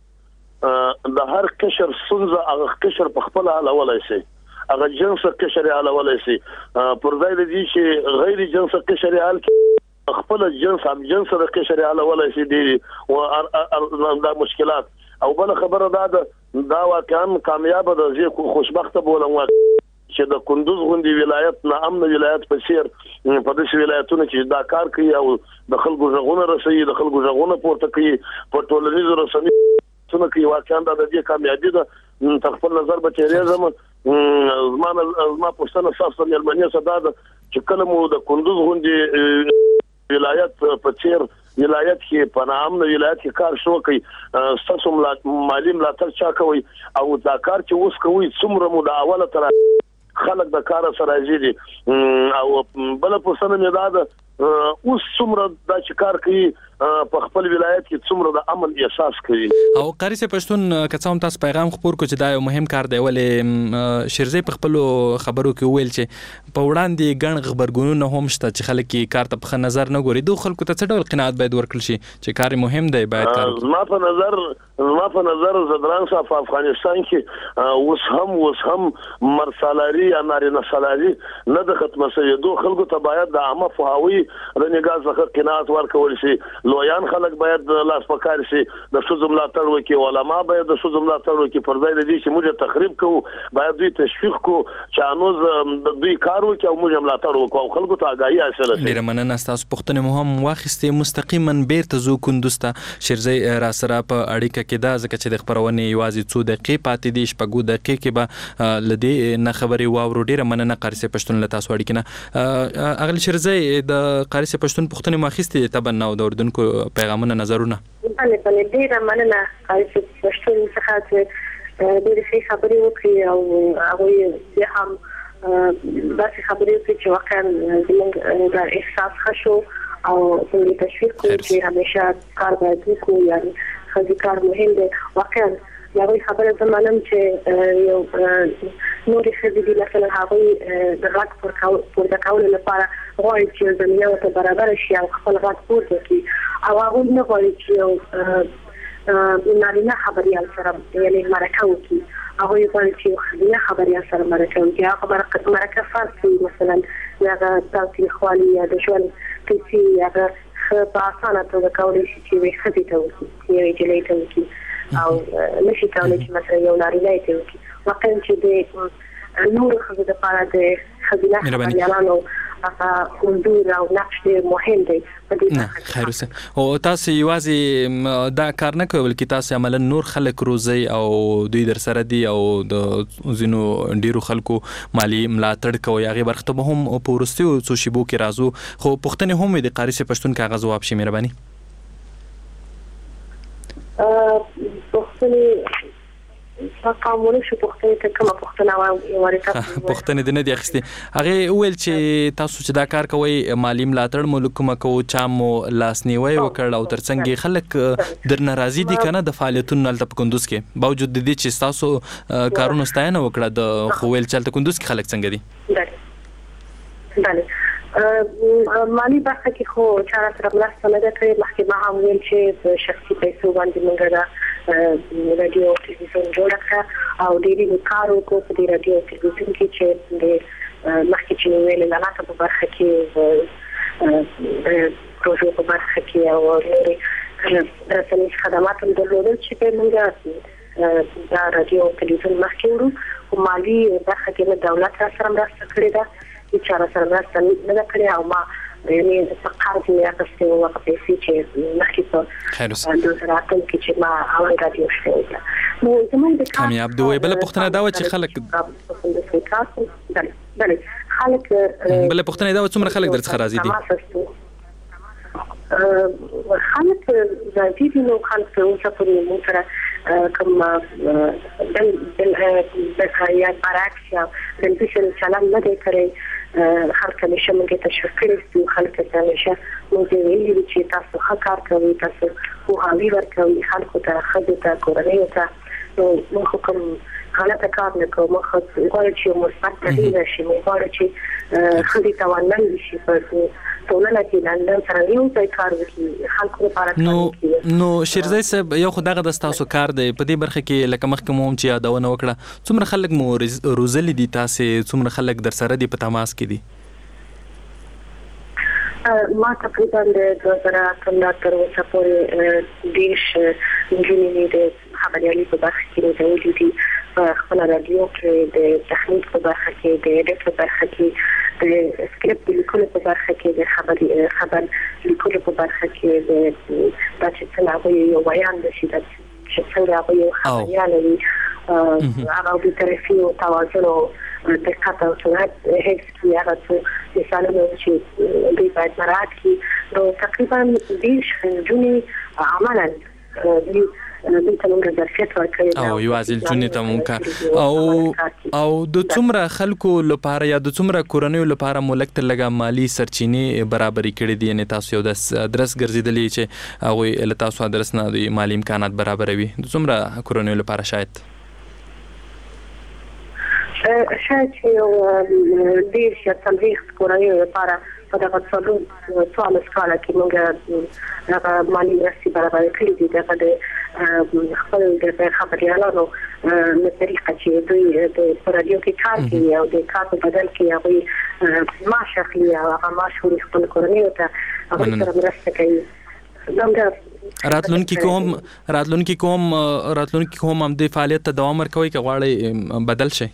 د هر قشر ستونزه هغه قشر په خپل حل ولای شي هغه جنس قشر حل ولای شي پر ځای د دې چې غیر جنس قشر حل خپل جنس هم جنس د قشر حل ولای شي دي او دا مشکلات او بل خبره دا دا واقعا کامیاب ده چې خوشبخته بولم چې د کندوز غوندي ولایت نه امن ولایت په سیر په دې ولایتونو کې دا کار کوي او د خلکو ژغونه رسوي د خلکو ژغونه پورته کوي په ټولنیزو رسنیو څنګه کې واقعا د دې کامیابی ده تخپل نظر به چیرې زمون زما زما پښتنه صاحب مېلمنې صدا ده چې کله مو د کندوز غوندي ولایت په چیر ولایت کې په نام نو ولایت کې کار شو کوي تاسو مالی ملاتړ چا کوي او دا کار چې اوس کوي څومره مو د اوله تر خلک د کار سره راځي او بل پوښتنه مې دا ده اوس څومره دا چې کار کوي په خپل ولایت کې څومره د امن احساس کوي او قاری سه پښتون که څوم تاسو پیغام خبر کو چې دا یو مهم کار دی ولې شیرزی په خپل خبرو کې ویل چې په وړاندې ګڼ خبرګونونه هم شته چې خلک کې کار ته په نظر نه ګوري دوه خلکو ته څه ډول قناعت باید ورکړل شي چې کار مهم دی باید کار ما په نظر ما په نظر زدران صاحب افغانستان کې اوس هم اوس هم مرسالاري یا نارینه سالاري نه د ختمه شوی دوه خلکو ته باید د عامه فهاوی د نگاه څخه قناعت ورکول شي لویان خلک باید لاس پکار شي د شوزم ملاتړ وکړي علما باید د شوزم ملاتړ وکړي پر ځای د دې چې موږ تخریب کوو باید دوی تشویق کوو چې انوز د دوی کار وکړي او موږ ملاتړ وکړو او خلکو ته آگاهي حاصله شي ډیره مننه تاسو پښتنه مو هم واخیستې مستقیما بیرته زو کندوز ته شیرزی را سره په اړیکه کې دا ځکه چې د خبرونه یوازې څو دقیقې پاتې دي شپږو دقیقې کې به لدې نه خبري واورو ډیره مننه قاری سه پښتون له تاسو اړیکه نه اغلی شیرزی د قاری صاحب پښتون پښتون ماخستې تبنا او د اردوونکو پیغامونه نظرونه بله بله ډېره مننه قاری صاحب پښتون څخه چې ډېرې ښې خبرې وکړي او هغوی بیا هم داسې خبرې وکړي چې واقعا زموږ دا احساس ښه شو او څنګه تشویق کوو چې همیشه کار باید وکړو یعنې ښځې کار مهم دی. واقعا د هغوی خبره زه منم چې یو نورې ښځې دي مثلا هغوی د غږ پورته کولو لپاره غواړي چې یو زمینه ورته برابره شي او خپل غږ پورته کړي او هغوی نه غواړي چې یو نارینه خبریال سره یعنې مرکه وکړي. هغوی غواړي چې یو ښځینه خبریال سره مرکه وکړي. هغه مرکه فرض کړي مثلا د هغه تاوتریخوالي یا د ژوند کیسې هغه ښه په اسانه توګه کولی شي چې یوې ښځې ته وکړي یوې نجلۍ ته وکړي او نشي کولی چې مثلا یو نارینه یې ته وکړي. واقعا چې د نورو ښځو دپاره د ښځینه خبریالانو هغه حضور او نقش ډېر مهم دی په دې نه خیر اوسه. او تاسو یوازې دا کار نه کوئ بلکې تاسو عملاً نور خلک روزئ او دوی در سره دي او د ځینو ډېرو خلکو مالي ملاتړ کوئ. هغې برخې ته به هم په وروستیو څو شیبو کې راځو خو پوښتنې هم وي د قاری صاحب پښتون کاغذ جواب شي مهرباني. پوښتنې قامونه شو پوښتنې ته کومه پوښتنه ورته پوښتنې د نه دي اخیستې. هغې وویل چې تاسو چې دا کار کوئ مالي ملاتړ مو کومه کوو چا مو لاسنیوی وکړ او ترڅنګ یې خلک درنه راضي دي که نه د فعالیتونو هلته په کندوز کې باوجود د دې چې ستاسو کارونو ستاینه وکړه د خو ویل چې هلته کندوز کې خلک څنګه دي؟ بله مالي برخه کې خو چا سره مرسته نه ده کړې. مخکې ما هم ویل چې په شخصي پیسو باندې موږ دا رادیو تلویزیون جوړه کړه او ډېرې کار وکړو په دې رادیو تلویزیون کې چې د مخکې چې مې ویل اعلاناتو په برخه کې د پروژو په برخه کې او نورې رسنیز خدمات هم درلودل چې په موږ دا رادیو تلویزیون مخکې وړو خو مالي برخه کې نه دولت را سره مرسته کړې ده هیڅ چا را سره مرسته نه ده کړې او ما یعنې په قرض مې اخیستې وو هغه پیسې چې مخکې په دوه زره اتم کې چې ما اول رادیو شروع کړه. نو زموږ د کامیاب دی. بله پوښتنه دا وه چې خلک بله خلک بله پوښتنه دا وه څومره خلک در څخه راضي دي؟ خلک راضي دي. نو خلک تر اوسه پورې موږ سره کوم بل یا برعکس یا بلبشل چلند نه دی کړی. خلک همیشه موږ ته تشویق کړي دي. خلک ته همیشه موږ ویلي دي چې تاسو ښه کار کوئ تاسو پوهاوی ورکوئ خلکو ته ښځو ته کورنیو ته. نو موږ خو کوم غلطه کار نه کوو. موږ غواړو چې مثبت تغییر راشي. موږ غواړو چې ښځې توانمندې شي په ټولنه کې لندن سره یو ځای کار وکړي خلکو لپاره. نو نو شیرزی صاحب یو خو دغه د ستاسو کار دی په دې برخه کې لکه مخکې مو هم چې یادونه وکړه څومره خلک مو روزلي دي تاسې څومره خلک در سره دي په تماس کې دي؟ ما تقریبا د دوه زره اتم نه تر اوسه پورې دېرش نجونې مې د خبریالي په برخه کې روزلي دي. په خپله راډیو کې د تخنیک په برخه کې د ایډیټ په برخه کې د سکرپټ لیکلو په برخه کې د خبر خبر لیکلو په برخه کې د دا چې څنګه هغوی یو بیان دشي دا چې څنګه هغوی یو خبریال وي هغه د طرفي او توازن او دقت او سرعت حفظ کړي هغه څه مثالونه چې دوی باید مراعات کړي. نو تقریبا دېرش نجونې عملاً دوی او یوازې جونې ته مونږ او او د څومره خلکو لپاره یا د څومره کورنیو لپاره مو لږ تر لږه مالي سرچینې برابرې کړې دي یعنې تاسو یو د ادرس ګرځېدلي چې هغوی له تاسو ادرس نه د مالي امکانات برابروي د څومره کورنیو لپاره شاید شاید چې یو دېرش یا څلوېښت کورنیو لپاره په دغه څلور څوارلس کاله کې موږ هغه مالي مرستې برابرې کړي دي. دغه د خپل د خبریالانو له طریقه چې دوی په راډیو کې کار کوي او د کار په بدل کې هغوی معاش اخلي او هغه معاش وړي خپل کورنیو ته هغوی سره مرسته کوي. راتلونکي کوم راتلونکي کوم راتلونکي کوم هم د فعالیت ته دوام ورکوي که غواړئ بدل شي؟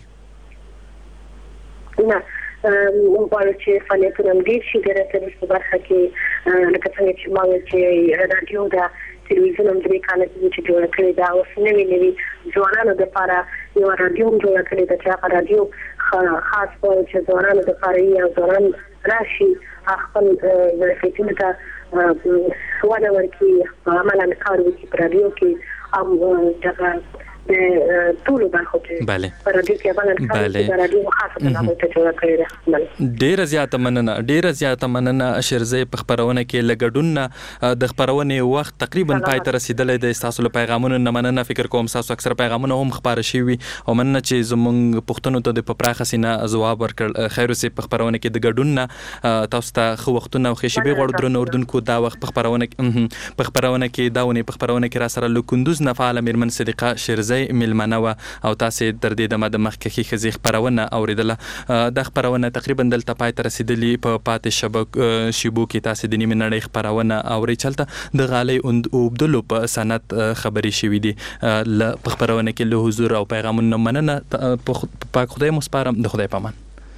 نه موږ غواړو چې فعالیتونه هم ډېر شي د رسنیز په برخه کې لکه څنګه چې ما ویل چې راډیو ده تلویزیون هم درې کاله کېږي چې جوړه کړې ده. اوس نوي نوي ځوانانو دپاره یوه راډیو هم جوړه کړې ده چې هغه راډیو خاص وایي چې ځوانانو دپاره وي او ځوانان راشي خپل ظرفیتونو ته وده ورکړي عملاً کار وکړي په راډیو کې او دغه د ټولو برخو کې بله په راډیو کې عملاً کار وکړي په راډیو خاصه نامه ته جوړه کړې ده. ډېره زیاته مننه ډېره زیاته مننه شیرزۍ په خپرونه کې له ګډون د خپرونې وخت تقریبا پای ته رسیدلی دی. ستاسو له پیغامونو نه مننه. فکر کوم ستاسو اکثره پیغامونه هم خپاره شوي او مننه چې زموږ پوښتنو ته د په پراخه سینه ځواب ورکړ. خیر اوسې په خپرونه کې د ګډون نه تاسو ته ښه وختونه او ښې شېبې غواړو درنو اردونکو. دا وخت په خپرونه کې په خپرونه کې دا ونې په خپرونه کې را سره له کندوز نه فعاله مېرمن صدیقه شیرزۍ میلمنه وه او تاسې تر دې دمه د مخکښې ښځې خپرونه اورېدله. دا خپرونه تقریبا دلته پای ته رسېدلي. په پاتې شیبو کې تاسې د نیمې نړۍ خپرونه اورئ چې هلته د غالۍ اوبدلو په صنعت خبرې شوي دي. په خپرونه کې له حضور او پیغامونو مننه. پاک خدای مو سپارم. د خدای په امان.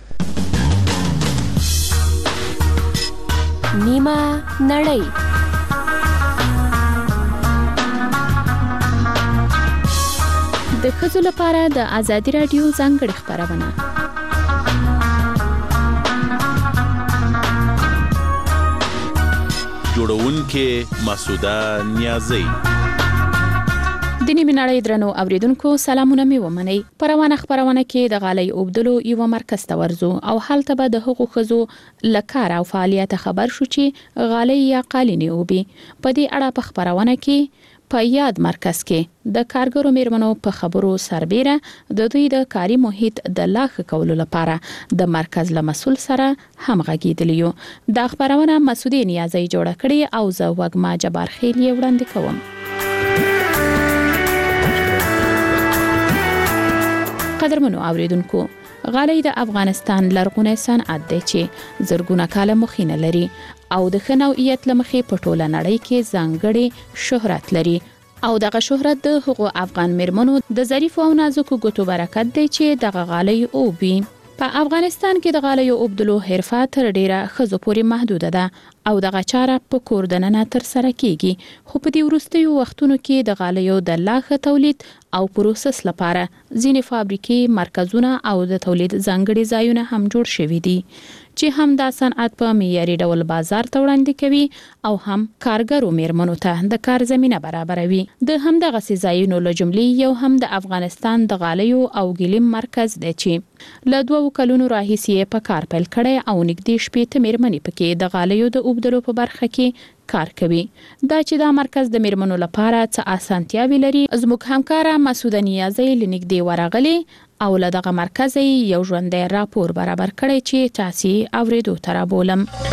نیمه نړۍ د ښځو لپاره د ازادي راډیو ځانګړې خپرونه. جوړونکې مسعوده نیازی. د نیمې نړۍ درنو اوریدونکو سلامونه مې ومنئ. په روانه خپرونه کې د غالۍ اوبدلو یو مرکز ته ورځو او هلته به د هغو ښځو له کار او فعالیت خبر شو چې غالۍ یا قالینې اوبي. په دې اړه په خپرونه کې په یاد مرکز کې د کارګرو میرمنو په خبرو سربیره د دوی د کاري محیط د لا ښه کولو لپاره د مرکز له مسؤل سره همغږیدلی یو. دا خپرونه مسعودې نیازی جوړه کړې او زه وږمه جبار خیل یې وړاندې کوم. قدرمنو اوریدونکو، غالۍ د افغانستان لرغونی صنعت دی چې زرګونه کاله مخینه لري او د ښه نوعیت له مخې په ټوله نړۍ کې ځانګړی شهرت لري او دغه شهرت د هغو افغان میرمنو د ظریفو او نازکو ګوتو برکت دی چې دغه غالۍ اوبي. په افغانستان کې د غالیو اوبدلو حرفه تر ډیره ښځو پورې محدوده ده او دغه چاره په کور دننه تر سره کیږي. خو په دې وروستیو وختونو کې د غالیو د لا ښه تولید او پروسس لپاره ځینې فابریکې، مرکزونه او د تولید ځانګړي ځایونه هم جوړ شوي دي چې هم دا صنعت په معیاري ډول بازار ته وړاندې کوي او هم کارګرو میرمنو ته د کار زمینه برابروي. د همدغسې ځایونو له جملې یو هم د افغانستان د غالیو او ګلیم مرکز دی چې له دوو کلونو راهیسې یې په کار پیل کړی او نږدې شپېته میرمنې پکې د غالیو د اوبدلو په برخه کې کار کوي. دا چې دا مرکز د میرمنو لپاره څه اسانتیاوې لري، زموږ همکاره مسعوده نیازی له نږدې ورغلې او له دغه مرکز یو ژوندی راپور برابر کړی چې تاسې اورېدو ته رابولم.